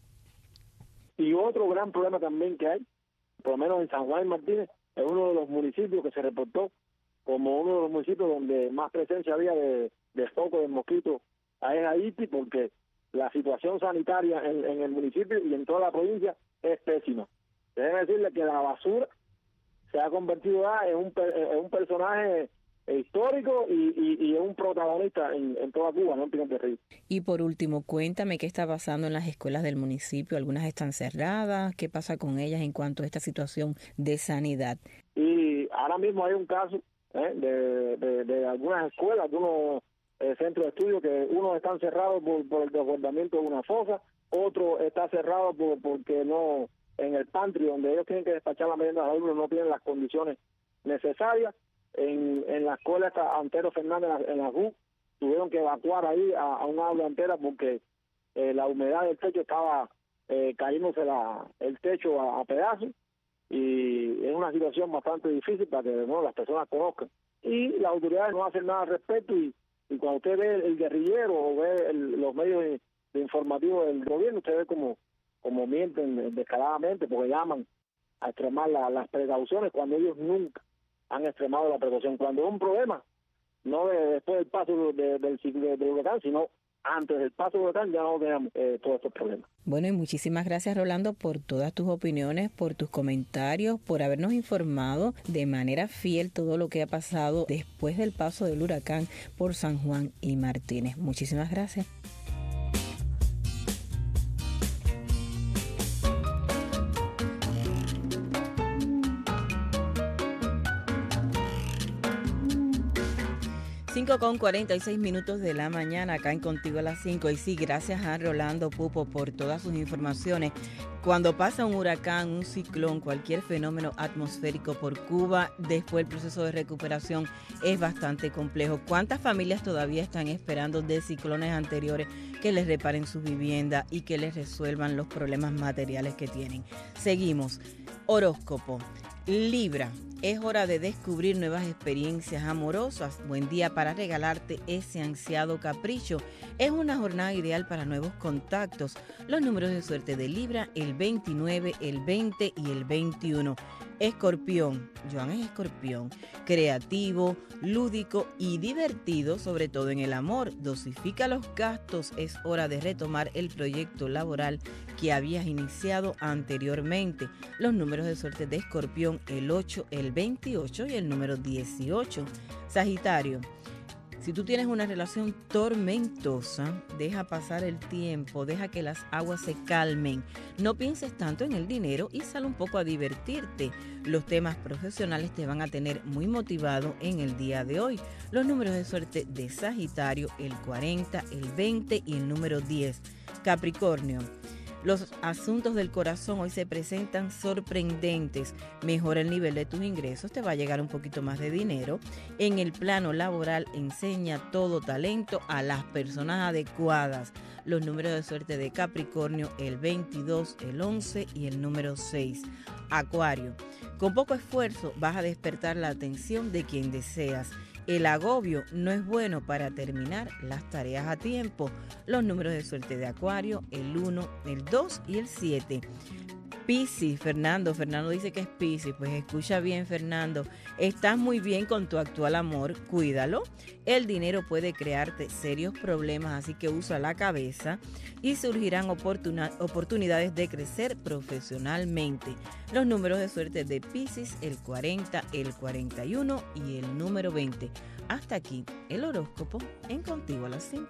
Y otro gran problema también que hay, por lo menos en San Juan y Martínez, es uno de los municipios que se reportó como uno de los municipios donde más presencia había de, de foco de mosquitos a Haití, porque la situación sanitaria en, en el municipio y en toda la provincia es pésima. Déjenme decirle que la basura se ha convertido ya en un, en un personaje histórico y, y, y es un protagonista en, en toda Cuba, no en Pinar del Río. Y por último, cuéntame qué está pasando en las escuelas del municipio. Algunas están cerradas. ¿Qué pasa con ellas en cuanto a esta situación de sanidad? Y ahora mismo hay un caso ¿eh? de, de, de algunas escuelas, algunos eh, centros de estudio, que unos están cerrados por, por el desbordamiento de una fosa, otro está cerrado por, porque no, en el pantry donde ellos tienen que despachar la merienda a los alumnos no tienen las condiciones necesarias. En, en la escuela Antero Fernández, en la, en la U, tuvieron que evacuar ahí a, a un aula entera porque eh, la humedad del techo estaba eh, cayéndose la, el techo a, a pedazos, y es una situación bastante difícil para que no las personas conozcan. Y las autoridades no hacen nada al respecto, y, y cuando usted ve el guerrillero o ve el, los medios de, de informativos del gobierno, usted ve como, como mienten descaradamente porque llaman a extremar la, las precauciones cuando ellos nunca han extremado la precaución. Cuando es un problema, no de, después del paso de, del, del, del huracán, sino antes del paso del huracán ya no tenemos eh, todos estos problemas. Bueno, y muchísimas gracias, Rolando, por todas tus opiniones, por tus comentarios, por habernos informado de manera fiel todo lo que ha pasado después del paso del huracán por San Juan y Martínez. Muchísimas gracias. cinco con cuarenta y seis minutos de la mañana acá en Contigo a las cinco. Y sí, gracias a Rolando Pupo por todas sus informaciones. Cuando pasa un huracán, un ciclón, cualquier fenómeno atmosférico por Cuba, después el proceso de recuperación es bastante complejo. ¿Cuántas familias todavía están esperando de ciclones anteriores que les reparen su vivienda y que les resuelvan los problemas materiales que tienen? Seguimos. Horóscopo. Libra, es hora de descubrir nuevas experiencias amorosas. Buen día para regalarte ese ansiado capricho. Es una jornada ideal para nuevos contactos. Los números de suerte de Libra, el veintinueve, el veinte y el veintiuno. Escorpión, Joan es escorpión, creativo, lúdico y divertido, sobre todo en el amor. Dosifica los gastos, es hora de retomar el proyecto laboral que habías iniciado anteriormente. Los números de suerte de Escorpión, el ocho, el veintiocho y el número dieciocho. Sagitario, si tú tienes una relación tormentosa, deja pasar el tiempo, deja que las aguas se calmen. No pienses tanto en el dinero y sal un poco a divertirte. Los temas profesionales te van a tener muy motivado en el día de hoy. Los números de suerte de Sagitario, el cuarenta, el veinte y el número diez. Capricornio, los asuntos del corazón hoy se presentan sorprendentes. Mejora el nivel de tus ingresos, te va a llegar un poquito más de dinero. En el plano laboral, enseña todo talento a las personas adecuadas. Los números de suerte de Capricornio, el veintidós, el once y el número seis. Acuario, con poco esfuerzo vas a despertar la atención de quien deseas. El agobio no es bueno para terminar las tareas a tiempo. Los números de suerte de Acuario, el uno, el dos y el siete. Piscis, Fernando, Fernando dice que es Piscis, pues escucha bien, Fernando, estás muy bien con tu actual amor, cuídalo. El dinero puede crearte serios problemas, así que usa la cabeza y surgirán oportuna- oportunidades de crecer profesionalmente. Los números de suerte de Piscis, el cuarenta, el cuarenta y uno y el número veinte. Hasta aquí el horóscopo en Contigo a las cinco.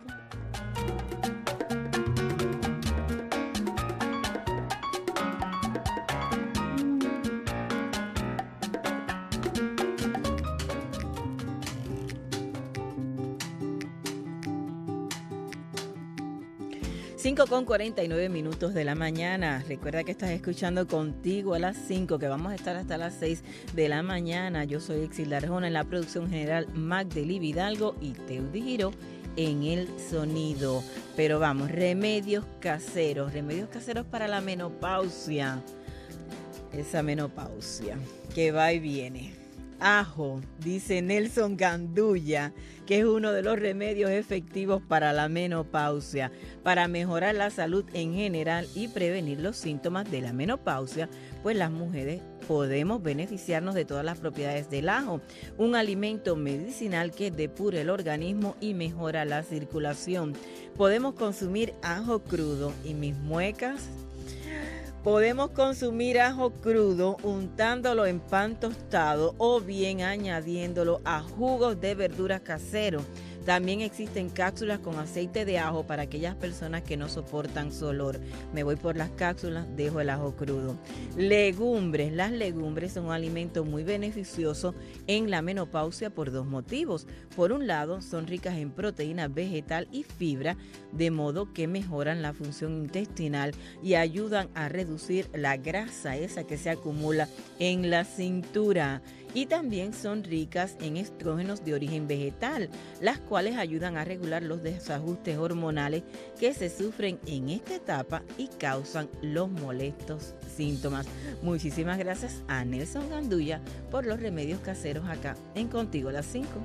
cinco con cuarenta y nueve minutos de la mañana. Recuerda que estás escuchando Contigo a las cinco, que vamos a estar hasta las seis de la mañana. Yo soy Exilda Arjona en la producción general, Magdeli Vidalgo y Teudi Giro en el sonido. Pero vamos, remedios caseros, remedios caseros para la menopausia. Esa menopausia que va y viene. Ajo, dice Nelson Gandulla, que es uno de los remedios efectivos para la menopausia, para mejorar la salud en general y prevenir los síntomas de la menopausia, pues las mujeres podemos beneficiarnos de todas las propiedades del ajo, un alimento medicinal que depura el organismo y mejora la circulación. Podemos consumir ajo crudo y mis muecas. Podemos consumir ajo crudo untándolo en pan tostado o bien añadiéndolo a jugos de verduras caseros. También existen cápsulas con aceite de ajo para aquellas personas que no soportan su olor. Me voy por las cápsulas, dejo el ajo crudo. Legumbres. Las legumbres son un alimento muy beneficioso en la menopausia por dos motivos. Por un lado, son ricas en proteína vegetal y fibra, de modo que mejoran la función intestinal y ayudan a reducir la grasa esa que se acumula en la cintura. Y también son ricas en estrógenos de origen vegetal, las cuales ayudan a regular los desajustes hormonales que se sufren en esta etapa y causan los molestos síntomas. Muchísimas gracias a Nelson Gandulla por los remedios caseros acá en Contigo a las cinco.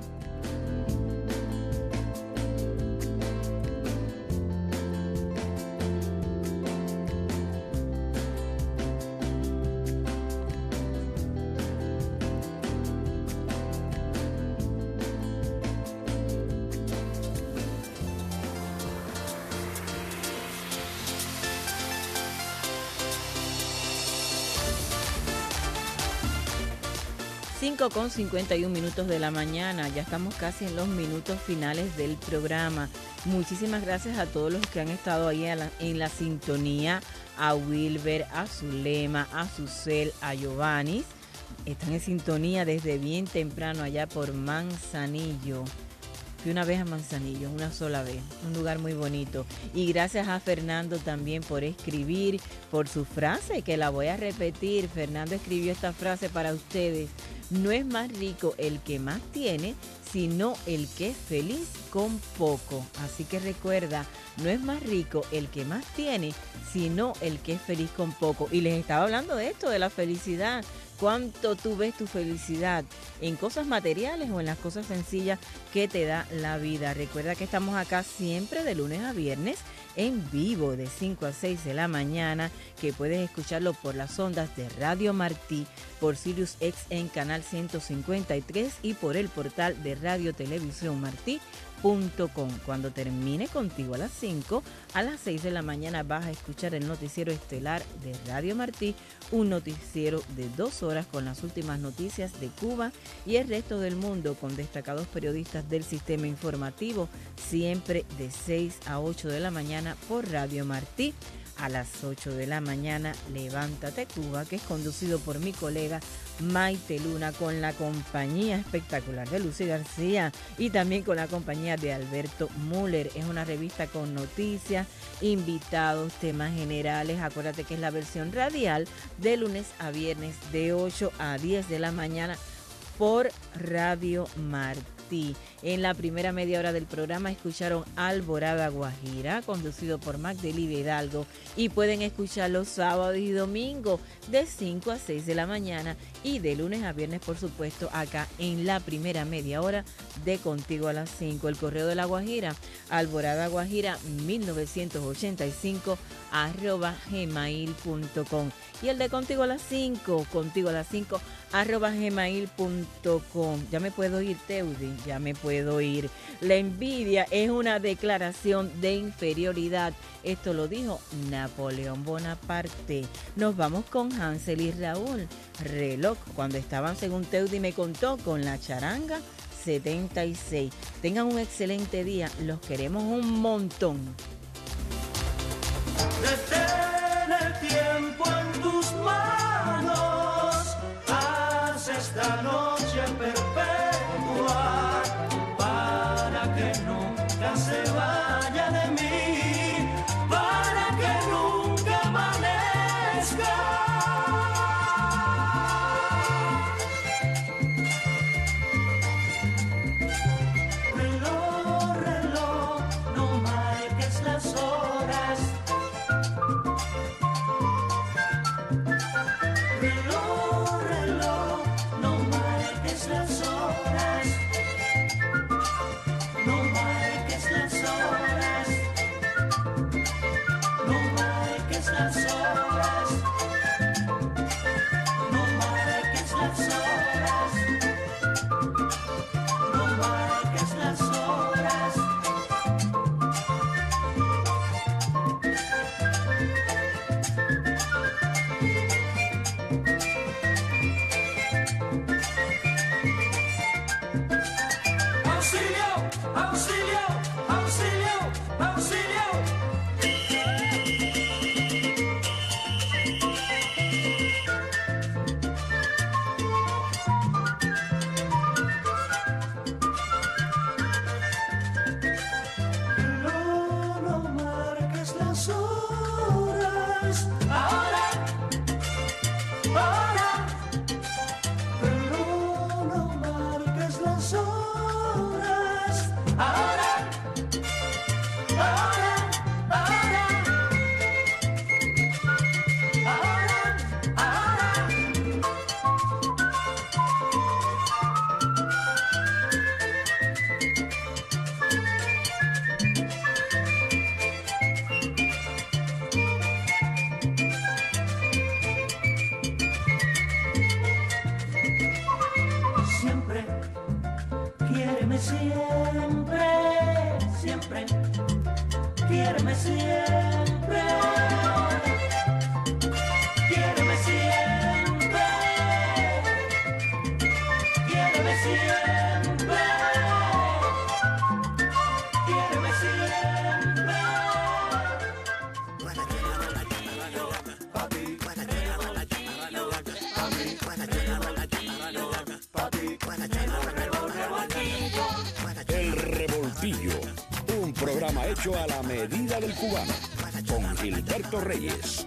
cinco con cincuenta y un minutos de la mañana, ya estamos casi en los minutos finales del programa. Muchísimas gracias a todos los que han estado ahí en la, en la sintonía, a Wilber, a Zulema, a Susel, a Giovanni. Están en sintonía desde bien temprano allá por Manzanillo. Fui una vez a Manzanillo, una sola vez, un lugar muy bonito. Y gracias a Fernando también por escribir, por su frase, que la voy a repetir. Fernando escribió esta frase para ustedes. No es más rico el que más tiene, sino el que es feliz con poco. Así que recuerda, no es más rico el que más tiene, sino el que es feliz con poco. Y les estaba hablando de esto, de la felicidad. ¿Cuánto tú ves tu felicidad en cosas materiales o en las cosas sencillas que te da la vida? Recuerda que estamos acá siempre de lunes a viernes en vivo de cinco a seis de la mañana, que puedes escucharlo por las ondas de Radio Martí, por Sirius X en canal ciento cincuenta y tres y por el portal de Radio Televisión Martí punto com. Cuando termine Contigo a las cinco, a las seis de la mañana vas a escuchar el noticiero estelar de Radio Martí, un noticiero de dos horas con las últimas noticias de Cuba y el resto del mundo, con destacados periodistas del sistema informativo, siempre de seis a ocho de la mañana por Radio Martí. A las ocho de la mañana, Levántate Cuba, que es conducido por mi colega Maite Luna, con la compañía espectacular de Lucy García y también con la compañía de Alberto Müller. Es una revista con noticias, invitados, temas generales. Acuérdate que es la versión radial de lunes a viernes de ocho a diez de la mañana por Radio Martí. En la primera media hora del programa escucharon Alborada Guajira, conducido por Magdalí Hidalgo, y pueden escuchar los sábados y domingos de cinco a seis de la mañana y de lunes a viernes, por supuesto, acá en la primera media hora de Contigo a las cinco. El correo de la Guajira, Alborada Guajira mil novecientos ochenta y cinco arroba gmail punto com, y el de Contigo a las cinco, Contigo a las cinco arroba gmail punto com. Ya me puedo ir, Teudi, ya me puedo ir. La envidia es una declaración de inferioridad. Esto lo dijo Napoleón Bonaparte. Nos vamos con Hansel y Raúl. Reloj, cuando estaban, según Teudi me contó, con la charanga setenta y seis. Tengan un excelente día. Los queremos un montón. Detén el tiempo en tus manos. Haz esta noche perpetua para que nunca se vaya de mí, para que nunca amanezca. Reloj, reloj, no marques las horas. Reloj, reloj, no marques las horas. No marques las horas. No marques las horas. No marques las horas. No marques las horas. Auxilio, auxilio. Quiéreme siempre, siempre, quiéreme siempre, quiéreme siempre, quiéreme siempre, quiéreme siempre. El Revoltillo, un programa hecho a la medida del cubano, con Gilberto Reyes.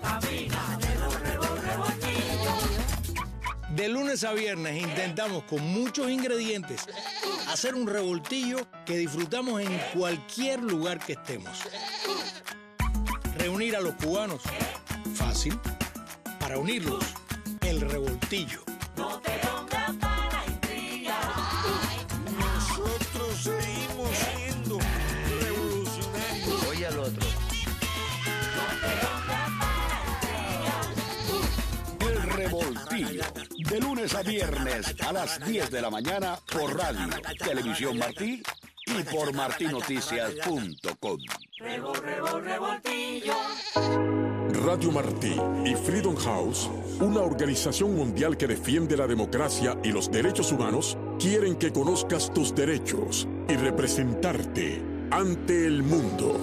De lunes a viernes intentamos con muchos ingredientes hacer un revoltillo que disfrutamos en cualquier lugar que estemos. Reunir a los cubanos, fácil. Para unirlos, el revoltillo. No te pongas para intrigar. Nosotros seguimos siendo revolucionarios. Oye al otro. El Revoltillo, de lunes a viernes a las diez de la mañana por Radio, Televisión Martí y por martí noticias punto com. Revol, revol, revoltillo. Radio Martí y Freedom House, una organización mundial que defiende la democracia y los derechos humanos, quieren que conozcas tus derechos y representarte ante el mundo.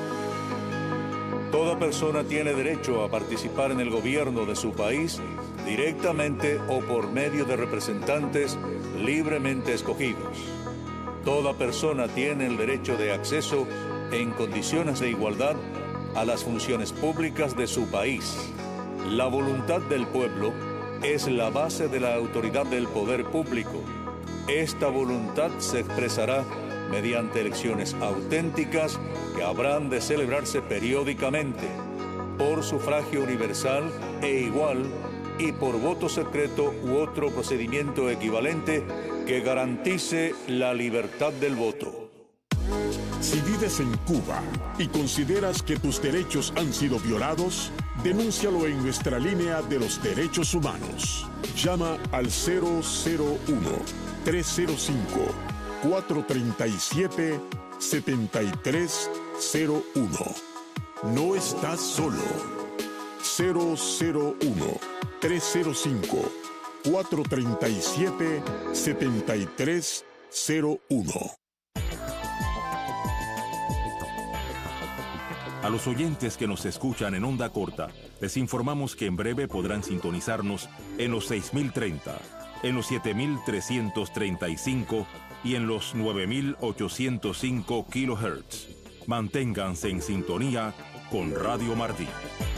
Toda persona tiene derecho a participar en el gobierno de su país directamente o por medio de representantes libremente escogidos. Toda persona tiene el derecho de acceso en condiciones de igualdad a las funciones públicas de su país. La voluntad del pueblo es la base de la autoridad del poder público. Esta voluntad se expresará mediante elecciones auténticas que habrán de celebrarse periódicamente, por sufragio universal e igual y por voto secreto u otro procedimiento equivalente que garantice la libertad del voto. Si vives en Cuba y consideras que tus derechos han sido violados, denúncialo en nuestra línea de los derechos humanos. Llama al cero cero uno, tres cero cinco, cuatro tres siete, siete tres cero uno. No estás solo. cero cero uno, tres cero cinco, cuatro tres siete, siete tres cero uno. A los oyentes que nos escuchan en onda corta, les informamos que en breve podrán sintonizarnos en los seis mil treinta, en los siete mil trescientos treinta y cinco y en los nueve mil ochocientos cinco kilohertz. Manténganse en sintonía con Radio Martí.